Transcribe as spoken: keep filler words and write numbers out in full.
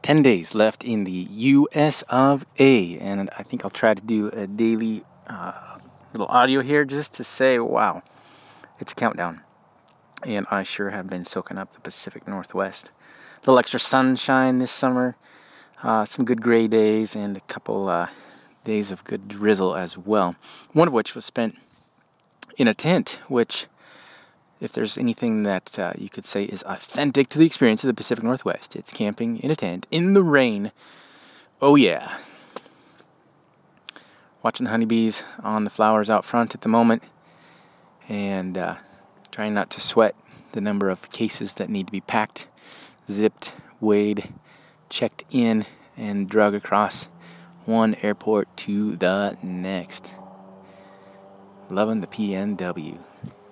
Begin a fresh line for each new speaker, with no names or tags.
ten days left in the U S of A, and I think I'll try to do a daily uh, little audio here just to say, wow, it's a countdown. And I sure have been soaking up the Pacific Northwest. A little extra sunshine this summer, uh, some good gray days, and a couple uh, days of good drizzle as well. One of which was spent in a tent, which, if there's anything that uh, you could say is authentic to the experience of the Pacific Northwest, it's camping in a tent in the rain. Oh yeah. Watching the honeybees on the flowers out front at the moment, and uh, trying not to sweat the number of cases that need to be packed, zipped, weighed, checked in, and drug across one airport to the next. Loving the P N W.